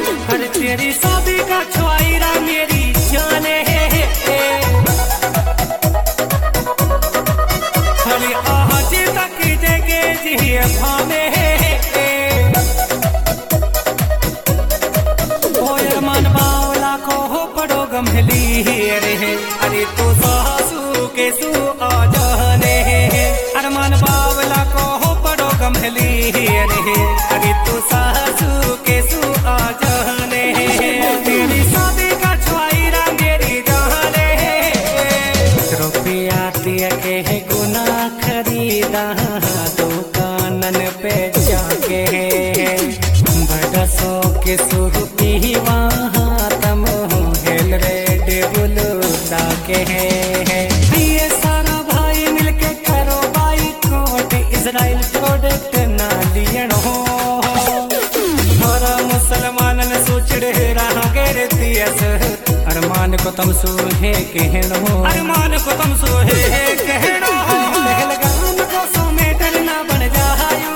अरे तेरी शादी का छुआईरा मेरी जाने अरे आज तक जगे जिए भाने मन बावला को हो पड़ो गमली रे अरे तो सासू के सू आ जाने अरमान बावला को हो पड़ो गमली रे अरे तो सासू के सू आ जाने तेरी शादी का छुआईरा मेरी जाने रुपया दिया के गुना खरीदा दुकानन पे जाके बरसों के सुरती वहाँ तम हेल रेड बुलूदा के ये सारा भाई मिलके करो बाई कोट इजराइल प्रोडक्ट ना लियन हो और मुसलमान ने सोचड़े रहा गेर दियस अरमान को तुम सोहे कहनो अरमान को तुम सोहे कहनो पहलगाम को समेटन ना बन जायो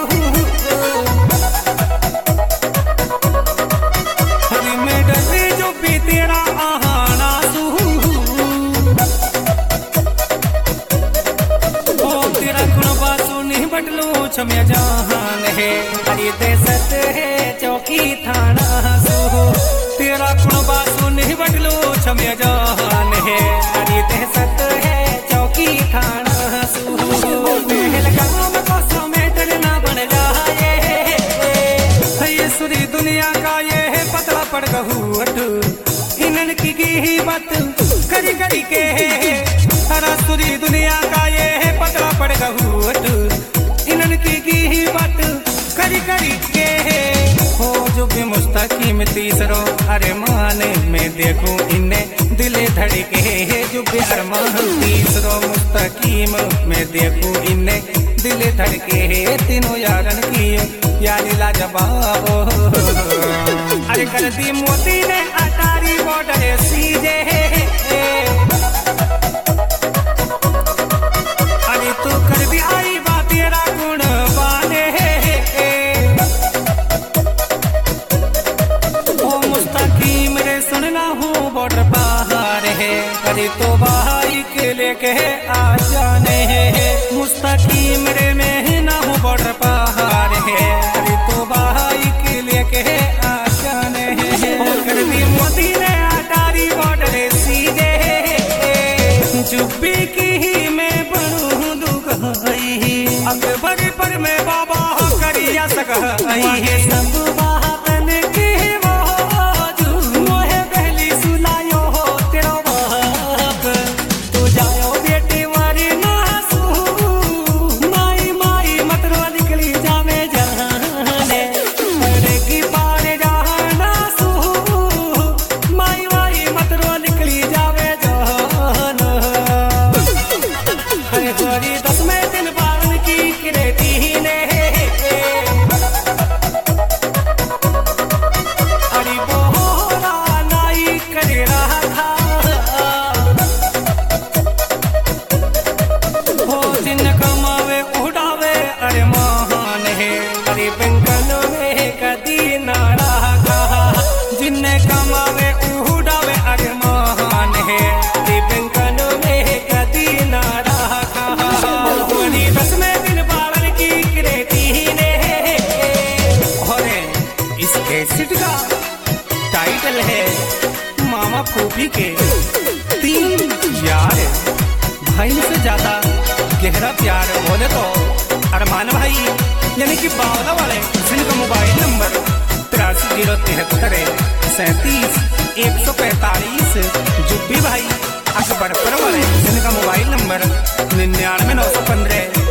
छमिया जहान है अरे देशत है चौकी थाना सो तेरा कुणबा सुन बटलो छमिया जहान है अरे देशत है चौकी थाना सो पहलगाम को समेटन ना बन जाए ये सुरी दुनिया का ये है पतला पड़ गहुट इनन की बात करी करी के हरा सुरी दुनिया का ये है पतला पड़ गहुट इनन की बात करी करी के हो जो भी मुस्तकीम तीसरो अरे मान में देखूं इन्हें दिले धड़के जो भी अरमान तीसरो मुस्तकीम में देखूं इन्हें दिले धड़के तीनों यारन की यारी लाजवाब अरे कर दी मोती ने अटारी बॉर्डर सीजे अरे तू कर दी आई बात तेरा गुण बाने ओ मुस्तकीम रे सुनना हूँ बॉर्डर बाहर है अरे तो भाई के लेके आ जाने मुस्तकीम रे में ना हूँ बॉर्डर बाहर है अरे तो भाई के लेके आ जाने कर दी मोदी ने अटारी बॉर्डर सीधे चुप्पी की मैं बनूं दुगई अकबर पर मैं बाबा करिया सकई है सब बातन के मौजू मोहे पहली सुनायो हो तेरा बाप तू जायो बेटे मारी नासू माई माई मतरो निकली जावे जाने अरे की पार जाना सू माई माई मतरो निकली जावे जान अरे गोरी 10 में दिन बावन की किरेती ने अरे बोरा नाई करे रहा था हो दिन कमावे उड़ावे अरे महान है अरे बंगल में कदी ना रहा जिन कमावे उड़ावे अरे महान है अरे बंगल में कदी ना रहा 10 में दिन बावन की किरेती ने और इस कैसेट का टाइटल है मामा फूफी के 3 यार भाई से ज्यादा गहरा प्यार बोले तो अरमान भाई यानी कि बावला वाले जिनका मोबाइल नंबर 8303 37 145 जुब्बी भाई अकबरपुर वाले जिनका मोबाइल नंबर 99 915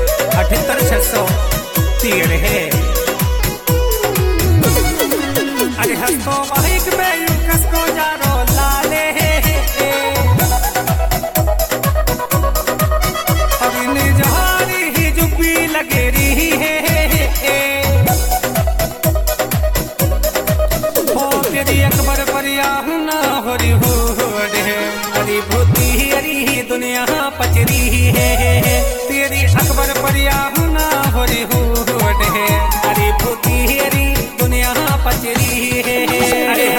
78 613 है अरे हंसो भाई पे कसको जारो लाले अभी निजहारी ही जुब्बी लगे रही है हो तेरी अकबर परिया ना हो रही हो अरे भूती अरी दुनिया पचरी है तेरी अकबर परिया ना हो रही हो अरे भूती अरी दुनिया पचरी है अरे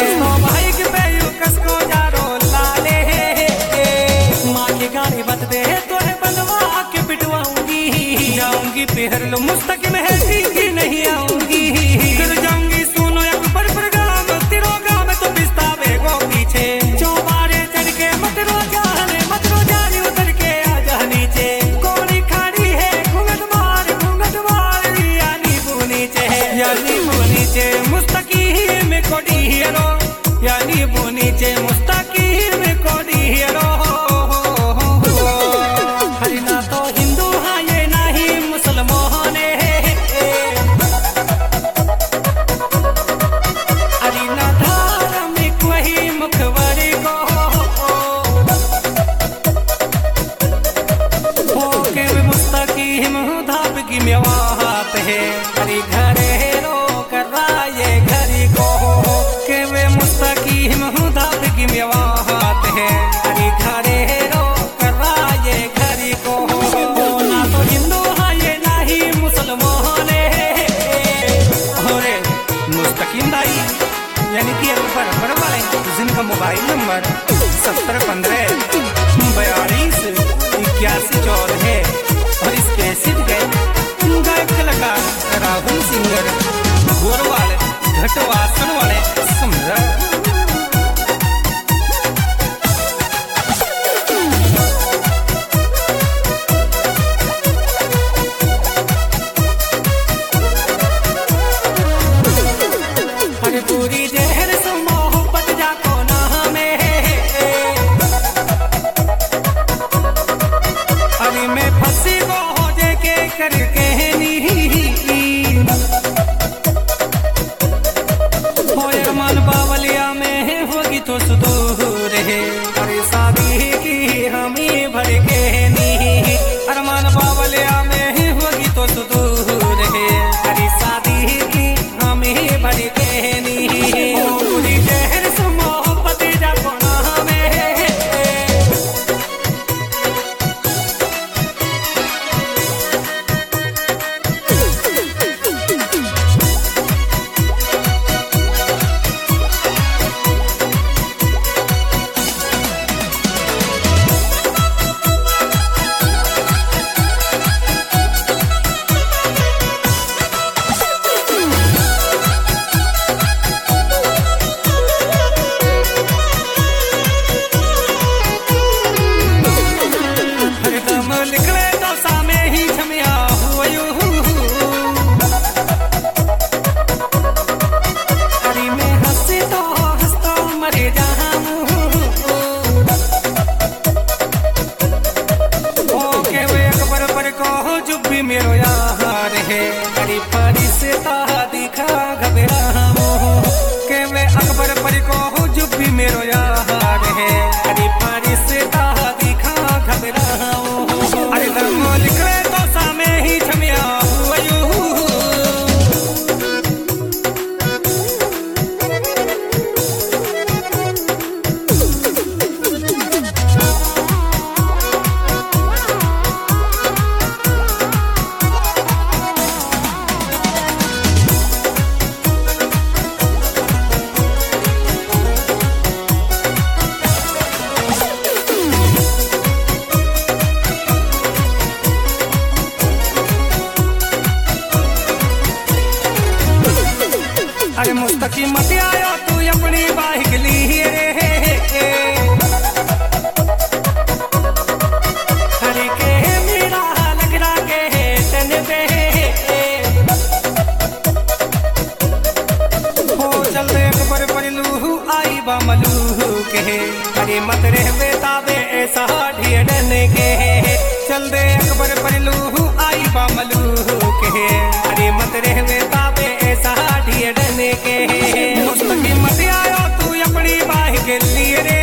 मुस्तकिम है कि नहीं आऊंगी, कर जाऊंगी सुनो अकबर पर गाम, तेरो गाम तो पिस्ता बेगो पीछे, चौबारे चढ़ के मत रो जाने उतर के आजा नीचे, कोड़ी खाड़ी है घूंघट मार यानी वो नीचे मुस्तकिम कोडी हीरो, यानी वो नीचे मुस्तकिम कोडी हीरो। हरिना तो हिंदू हाँ ये नहीं मुसलमान है, हरिना धार्मिक वही मुखबरी को के मुस्तकिम धाप की मेवात है, हरी घरे रो कर रहा ये घरी को के वे मुस्तकिम धाप की मेवात है, हरी घरे रो कर रहा ये घरी को ना तो हिंदू हाँ ये नहीं मुसलमान है। अरे मुस्तकिम दाई यानी कि अकबर वाले जिनका मोबाइल नंबर 7015428114 और इस कैसेट गए गायक कलाकार राहुल सिंगर गोरवाल घटवासन वाले समझा। अरे पूरी जहर सो मोहब्बत जाको ना में, अरे मैं फंसी को हो जे के करके मन बावलिया में होगी तो सुदूर है, अरे शादी की हमी भर के नहीं, अरमान बावलिया में होगी तो सुदूर है, अरे शादी की हमी भर के नहीं, पूरी जहर से मोहब्बत जाको ना में। मेरो यार है अरे फरिश्ता दिखा घबरा के वे अकबर पर को जुब भी मेरो यार है, अरे फरिश्ता दिखा घबरा अरे दम लिखे तो सामे ही छमिया अरे मुस्तकिम मत आयो तू अपनी बाइक ली रे, हरे के मेरा लग रहा के तन पे हो चल दे अकबर पर लू आई बामलू के, अरे मत रहवे ताबे ऐसा ढेरन के, चल दे अकबर पर लू आई बामलू के, अरे मत रहवे ताबे ऐसा ढेरन के, मुस्तकिम मत आयो तू अपनी बाइक लिए रे।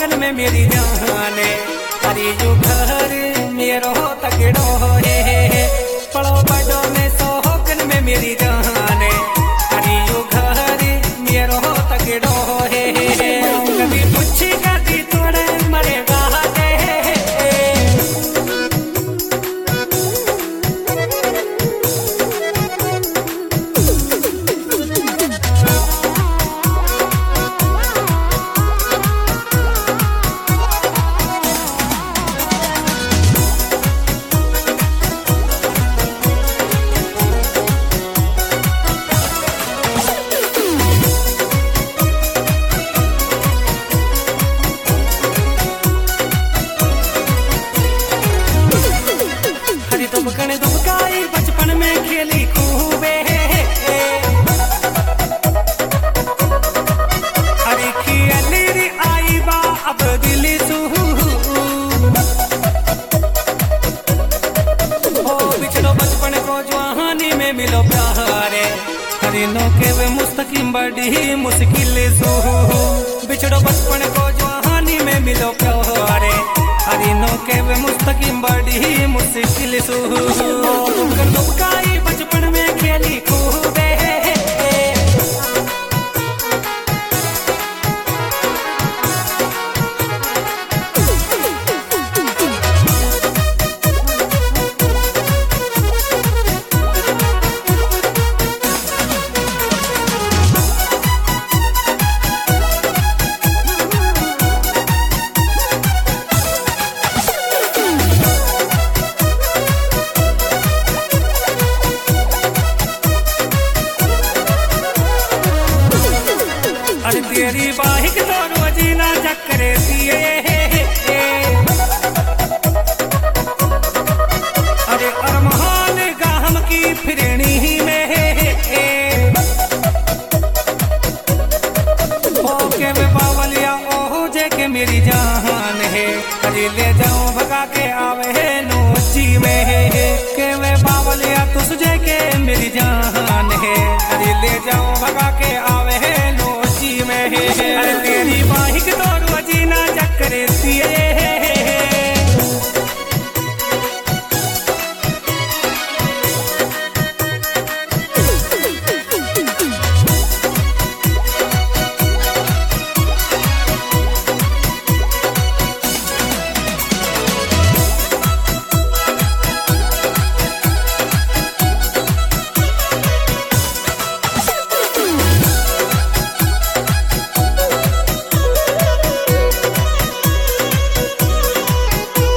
शौकन में मेरी जान है। अरे यू घर मेरो तगड़ो है, पड़ो बड़ो में शौकन में मेरी जान है। अरे यू घर मेरो तगड़ो है, कभी पूछी कभी तोड़े मरेगा दुबकाई बचपन में खेली खूबे। अरे खेली आई बा अब दिली सूहू, ओ बिछड़ो बचपन को जवानी में मिलो प्यारे। अरे नौके वे मुस्तकिम बड़ी मुश्किल सूहू, बिछड़ो बचपन को जवानी में मिलो प्यारे। अरे नौके वे मुस्तकिम बड़ी मुश्किल सूहू, दुबकाई बचपन में खेली खूबे। अरे तेरी बाहिक तो रोजीना चक्करे दिए, अरे अरमान गाहम की फिरनी में ओके वे बावलिया ओहो जे के मेरी जान है। अरे ले जाऊं भगा के आवे है नोची में, के वे बावलिया तुझे के मेरी जान है। अरे ले जाऊं भगा के आवे है नोची में, अरे तेरी बाहिक तो रोजीना चक्करे दिए।